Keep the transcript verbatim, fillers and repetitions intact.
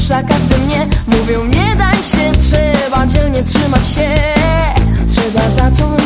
rusza każdy mnie. Mówią nie daj się, trzeba dzielnie trzymać się. Trzeba zacząć